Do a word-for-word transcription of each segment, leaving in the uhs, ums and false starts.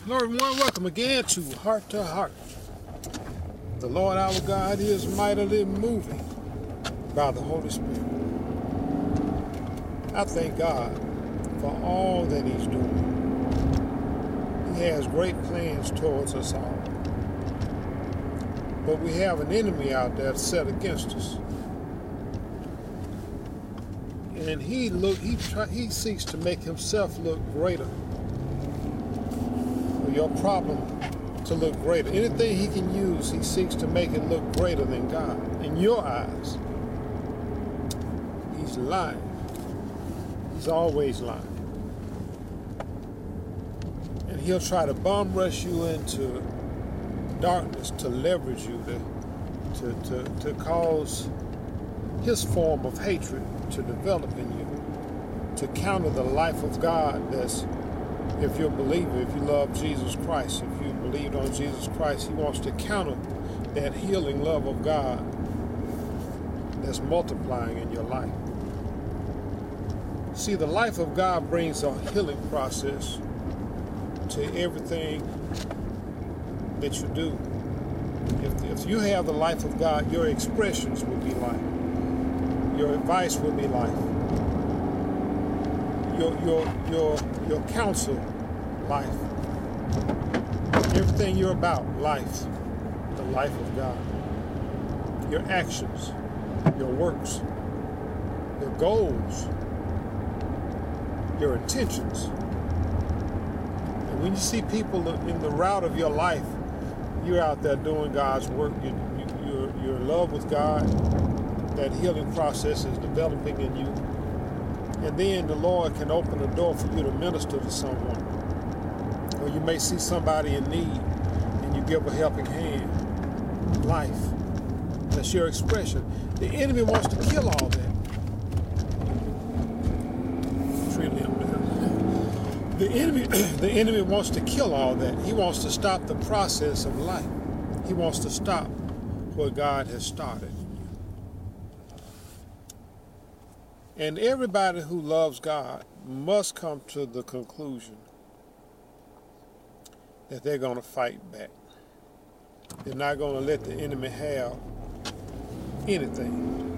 Hello everyone, welcome again to Heart to Heart. The Lord our God is mightily moving by the Holy Spirit. I thank God for all that He's doing. He has great plans towards us all. But we have an enemy out there set against us. And he look he try, he seeks to make himself look greater. Your problem to look greater. Anything he can use, he seeks to make it look greater than God in your eyes. He's lying. He's always lying. And he'll try to bomb rush you into darkness to leverage you, to, to, to, to cause his form of hatred to develop in you, to counter the life of God that's, if you're a believer, if you love Jesus Christ, if you believed on Jesus Christ, he wants to counter that healing love of God that's multiplying in your life. See, the life of God brings a healing process to everything that you do. If, if you have the life of God, your expressions will be life. Your advice will be life. Your, your, your, your counsel, life. Everything you're about, life. The life of God. Your actions, your works, your goals, your intentions. And when you see people in the route of your life, you're out there doing God's work. You, you, you're, you're in love with God. That healing process is developing in you. And then the Lord can open the door for you to minister to someone. Or you may see somebody in need and you give a helping hand. Life. That's your expression. The enemy wants to kill all that. The enemy, the enemy wants to kill all that. He wants to stop the process of life. He wants to stop what God has started. And everybody who loves God must come to the conclusion that they're going to fight back. They're not going to let the enemy have anything.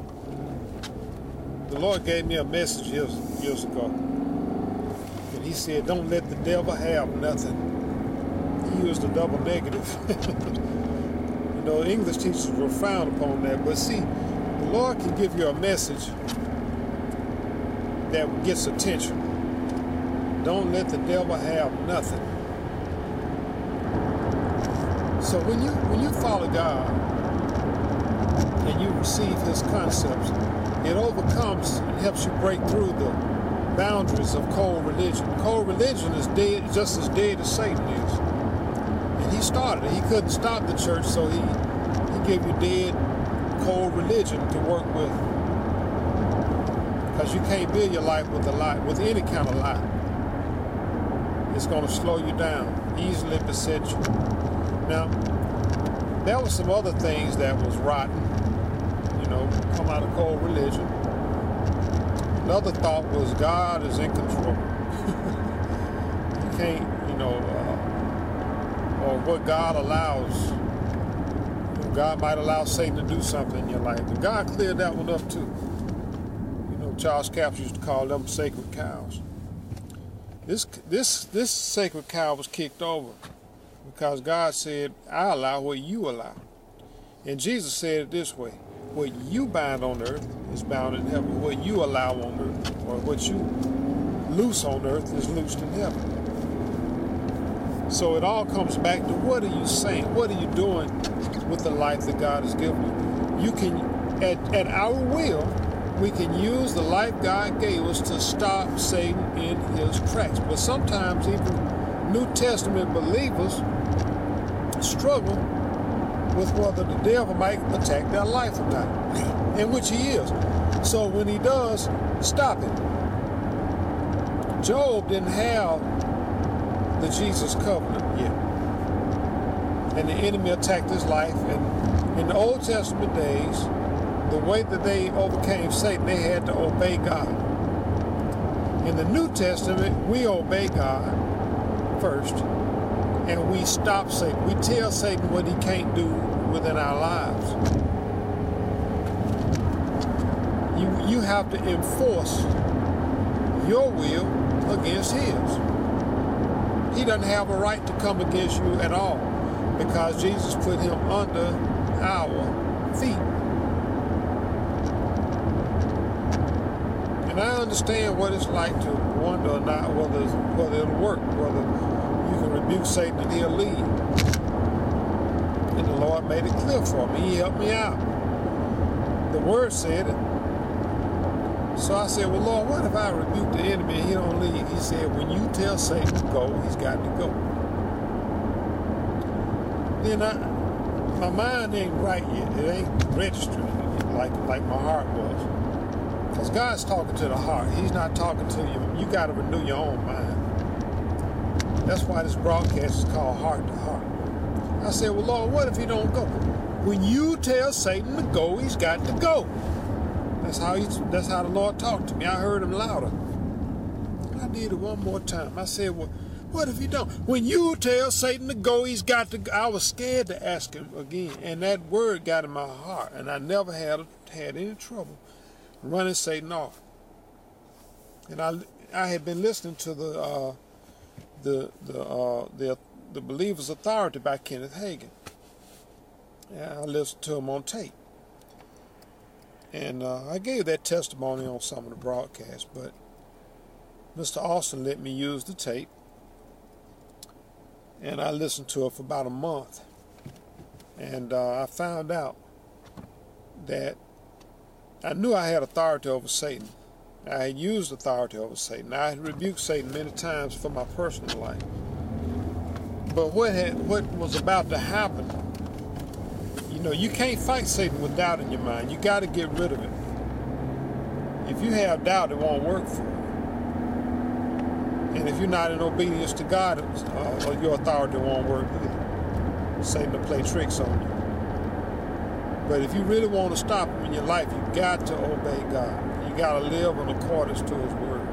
The Lord gave me a message years, years ago. And he said, don't let the devil have nothing. He used the double negative. You know, English teachers will frown upon that. But see, the Lord can give you a message that gets attention. Don't let the devil have nothing. So when you when you follow God and you receive his concepts, it overcomes and helps you break through the boundaries of cold religion. Cold religion is dead, just as dead as Satan is. And he started it. He couldn't stop the church, so he, he gave you dead, cold religion to work with. Because you can't build your life with a lie, with any kind of lie. It's going to slow you down, easily beset you. Now, there were some other things that was rotten, you know, come out of cold religion. Another thought was God is in control. You can't, you know, uh, or what God allows. You know, God might allow Satan to do something in your life, but God cleared that one up too. Charles Capps used to call them sacred cows. This this this sacred cow was kicked over because God said, I allow what you allow. And Jesus said it this way, what you bind on earth is bound in heaven. What you allow on earth, or what you loose on earth, is loosed in heaven. So it all comes back to, what are you saying? What are you doing with the life that God has given you? You can, at, at our will, we can use the life God gave us to stop Satan in his tracks. But sometimes even New Testament believers struggle with whether the devil might attack their life or not, in which he is. So when he does, stop it. Job didn't have the Jesus covenant yet. And the enemy attacked his life. And in the Old Testament days, the way that they overcame Satan, they had to obey God. In the New Testament, we obey God first, and we stop Satan. We tell Satan what he can't do within our lives. You, you have to enforce your will against his. He doesn't have a right to come against you at all, because Jesus put him under our feet. And I understand what it's like to wonder or not whether, whether it'll work, whether you can rebuke Satan and he'll leave. And the Lord made it clear for me. He helped me out. The Word said it. So I said, well, Lord, what if I rebuke the enemy and he don't leave? He said, when you tell Satan to go, he's got to go. Then I, my mind ain't right yet. It ain't registered like, like my heart was. Because God's talking to the heart. He's not talking to you. You got to renew your own mind. That's why this broadcast is called Heart to Heart. I said, well, Lord, what if he don't go? When you tell Satan to go, he's got to go. That's how he, that's how the Lord talked to me. I heard him louder. I did it one more time. I said, well, what if he don't? When you tell Satan to go, he's got to go. I was scared to ask him again. And that word got in my heart. And I never had, had any trouble running Satan off. And I, I had been listening to the, uh, the, the, uh, the, the Believer's Authority by Kenneth Hagin. And I listened to him on tape. And uh, I gave that testimony on some of the broadcasts, but Mister Austin let me use the tape, and I listened to it for about a month. And uh, I found out that I knew I had authority over Satan. I had used authority over Satan. I had rebuked Satan many times for my personal life. But what had, what was about to happen, you know, you can't fight Satan with doubt in your mind. You got to get rid of it. If you have doubt, it won't work for you. And if you're not in obedience to God, uh, your authority won't work either. Satan will play tricks on you. But if you really want to stop him in your life, you got to obey God. You got to live in accordance to his word.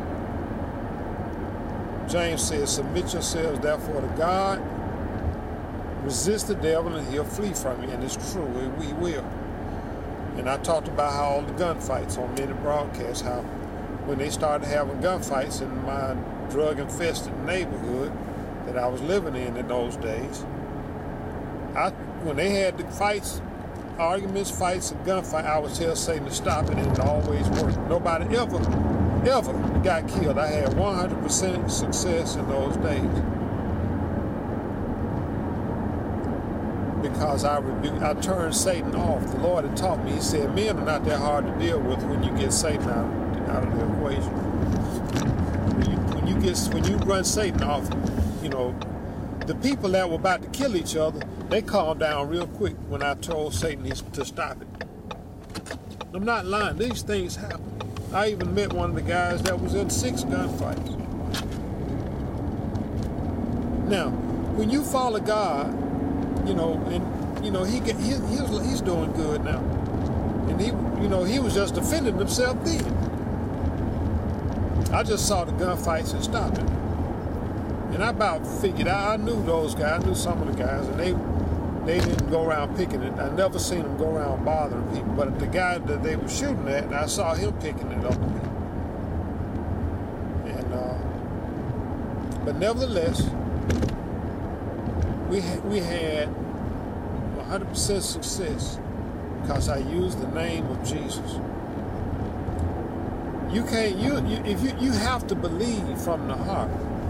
James says, submit yourselves therefore to God. Resist the devil and he'll flee from you. And it's true, we will. And I talked about how all the gunfights on many broadcasts, how when they started having gunfights in my drug-infested neighborhood that I was living in in those days, I, when they had the fights, arguments, fights, and gunfight, I would tell Satan to stop it, and it always worked. Nobody ever, ever got killed. I had one hundred percent success in those days. Because I rebuked, I turned Satan off. The Lord had taught me. He said, men are not that hard to deal with when you get Satan out, out of the equation. When you, when you get, when you run Satan off, you know, the people that were about to kill each other, they calmed down real quick when I told Satan to stop it. I'm not lying. These things happen. I even met one of the guys that was in six gunfights. Now, when you follow God, you know, and you know he get he, he's he's doing good now, and he you know he was just defending himself then. I just saw the gunfights and stopped it, and I about figured out. I knew those guys, I knew some of the guys, and they they didn't go around picking it. I never seen them go around bothering people, but the guy that they were shooting at, I saw him picking it up. And uh, but nevertheless, we ha we had one hundred percent success because I used the name of Jesus. You can't, you, you if you you have to believe from the heart.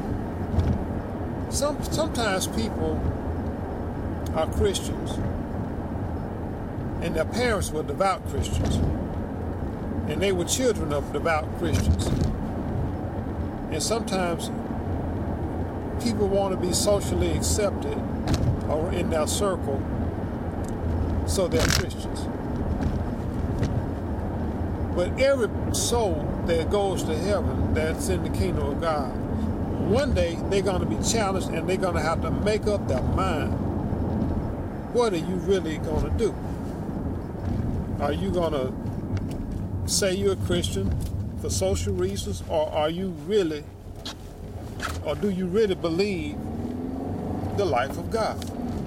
Some sometimes people are Christians, and their parents were devout Christians, and they were children of devout Christians. And sometimes people want to be socially accepted or in their circle, so they're Christians. But every soul that goes to heaven that's in the kingdom of God, one day they're going to be challenged and they're going to have to make up their mind. What are you really going to do? Are you going to say you're a Christian for social reasons, or are you really, or do you really believe the life of God.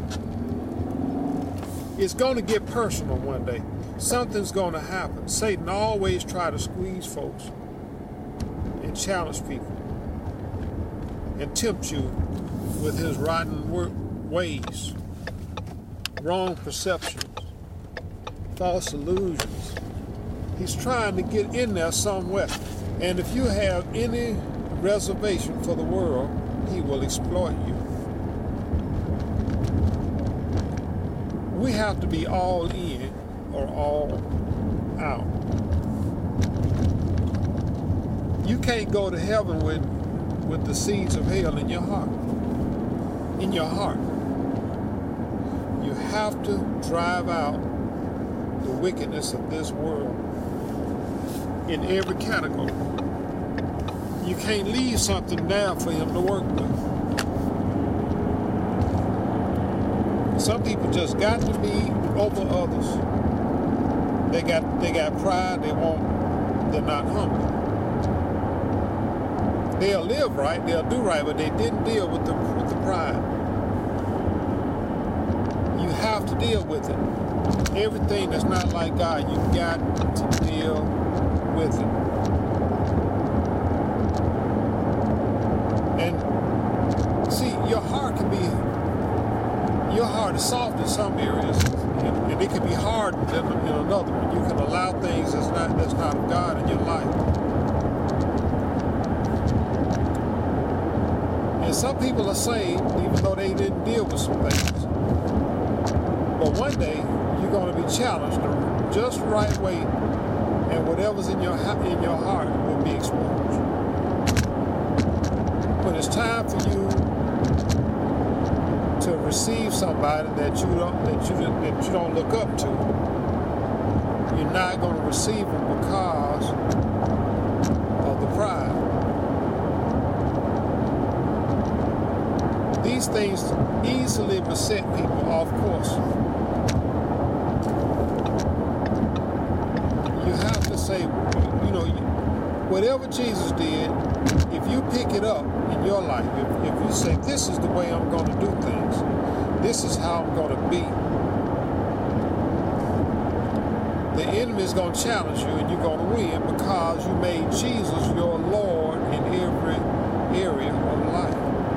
It's going to get personal one day. Something's going to happen. Satan always tries to squeeze folks and challenge people and tempt you with his rotten ways, wrong perceptions, false illusions. He's trying to get in there somewhere. And if you have any reservation for the world, he will exploit you. We have to be all in or all out. You can't go to heaven with, with the seeds of hell in your heart. In your heart. You have to drive out the wickedness of this world in every category. You can't leave something there for him to work with. Some people just got to be over others. They got they got pride, they won't, they're not humble. They'll live right, they'll do right, but they didn't deal with the with the pride. You have to deal with it. Everything that's not like God, you got to deal with it. And see, your heart can be Your heart is soft in some areas, and, and it can be hard in, in another one. You can allow things that's not that's not of God in your life. And some people are saved even though they didn't deal with some things. But one day you're going to be challenged the just right way, and whatever's in your in your heart will be exposed. When it's time for you to receive somebody that you don't that you that you don't look up to, you're not going to receive them because of the pride. These things easily beset people off course. You have to say, you know, whatever Jesus did, if you pick it up in your life, if, if you say, this is the way I'm going to do things, this is how I'm going to be, the enemy is going to challenge you and you're going to win because you made Jesus your Lord in every area of life.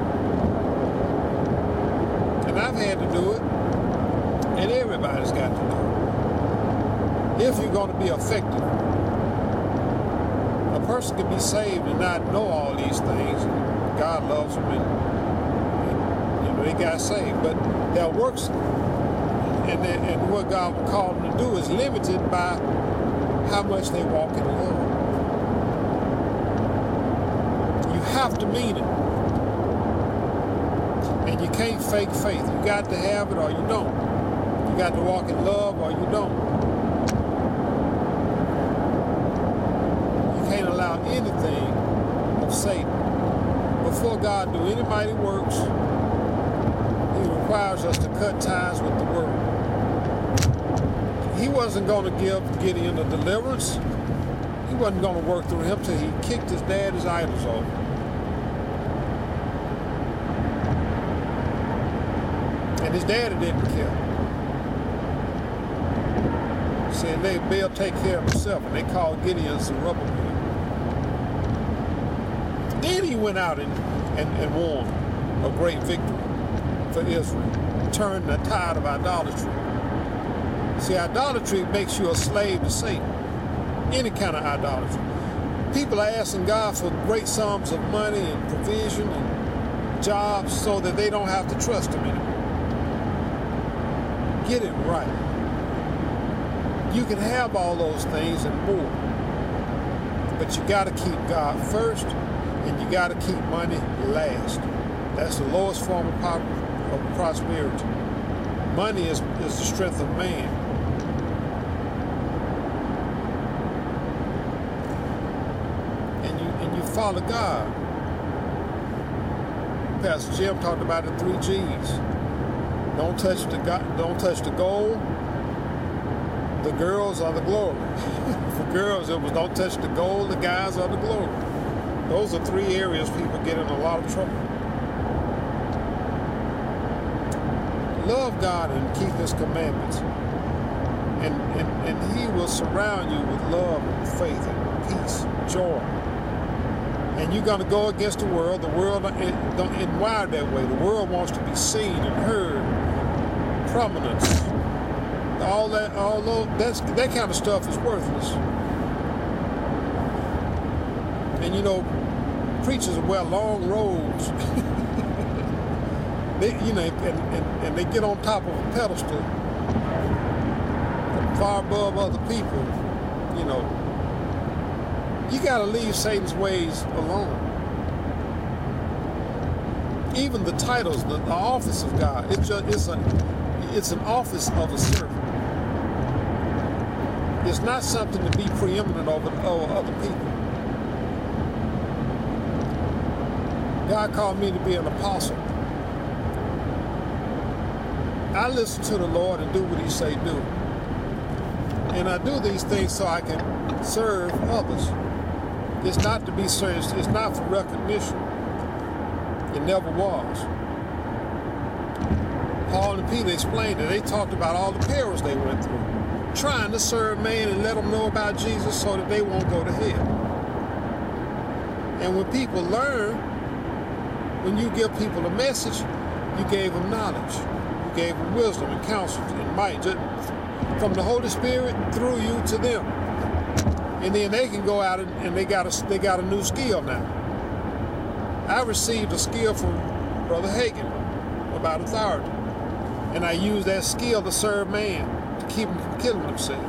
And I've had to do it, and everybody's got to do it. If you're going to be effective, a person can be saved and not know all these things. God loves them, and, and you know they got saved. But their works and, their, and what God will call them to do is limited by how much they walk in love. You have to mean it, and you can't fake faith. You got to have it or you don't. You got to walk in love or you don't. Allow anything of Satan. Before God do any mighty works, he requires us to cut ties with the world. He wasn't going to give Gideon a deliverance. He wasn't going to work through him till he kicked his daddy's idols over. And his daddy didn't care. He said, they, they'll take care of himself, and they called Gideon Zerubbabel. Then he went out and, and, and won a great victory for Israel, turned the tide of idolatry. See, idolatry makes you a slave to Satan, any kind of idolatry. People are asking God for great sums of money and provision and jobs so that they don't have to trust him anymore. Get it right. You can have all those things and more, but you got to keep God first. And you got to keep money last. That's the lowest form of, pop, of prosperity. Money is, is the strength of man. And you and you follow God. Pastor Jim talked about the three G's. Don't touch the don't touch the gold, the girls, or the glory. For girls, it was don't touch the gold, the guys, or the glory. Those are three areas people get in a lot of trouble. love God and keep his commandments. And, and, and he will surround you with love and faith and peace, joy. And you're going to go against the world. The world don't isn't wired that way. The world wants to be seen and heard, prominence. All that, although that's that kind of stuff is worthless. And you know, preachers wear long robes. They, you know, and, and, and they get on top of a pedestal, far above other people. You know, you got to leave Satan's ways alone. Even the titles, the, the office of God, it's just, it's a, it's an office of a servant. It's not something to be preeminent over, over other people. God called me to be an apostle. I listen to the Lord and do what he say do. And I do these things so I can serve others. It's not to be served. It's not for recognition. It never was. Paul and Peter explained it. They talked about all the perils they went through, trying to serve man and let them know about Jesus so that they won't go to hell. And when people learn, when you give people a message, you gave them knowledge. You gave them wisdom and counsel and might, just from the Holy Spirit through you to them. And then they can go out and, and they got a they got a new skill now. I received a skill from Brother Hagin about authority, and I used that skill to serve man, to keep him from killing himself.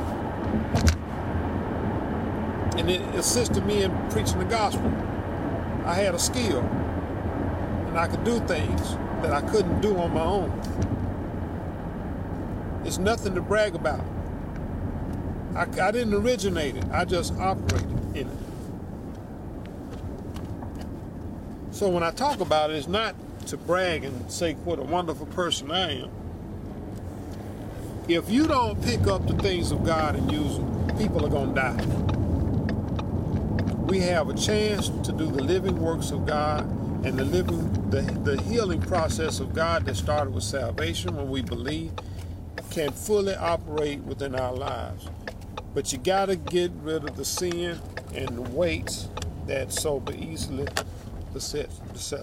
And it assisted me in preaching the gospel. I had a skill, and I could do things that I couldn't do on my own. It's nothing to brag about. I, I didn't originate it. I just operated in it. So when I talk about it, it's not to brag and say what a wonderful person I am. If you don't pick up the things of God and use them, people are going to die. We have a chance to do the living works of God and the living, the, the healing process of God that started with salvation when we believe can fully operate within our lives. But you got to get rid of the sin and the weights that so easily beset.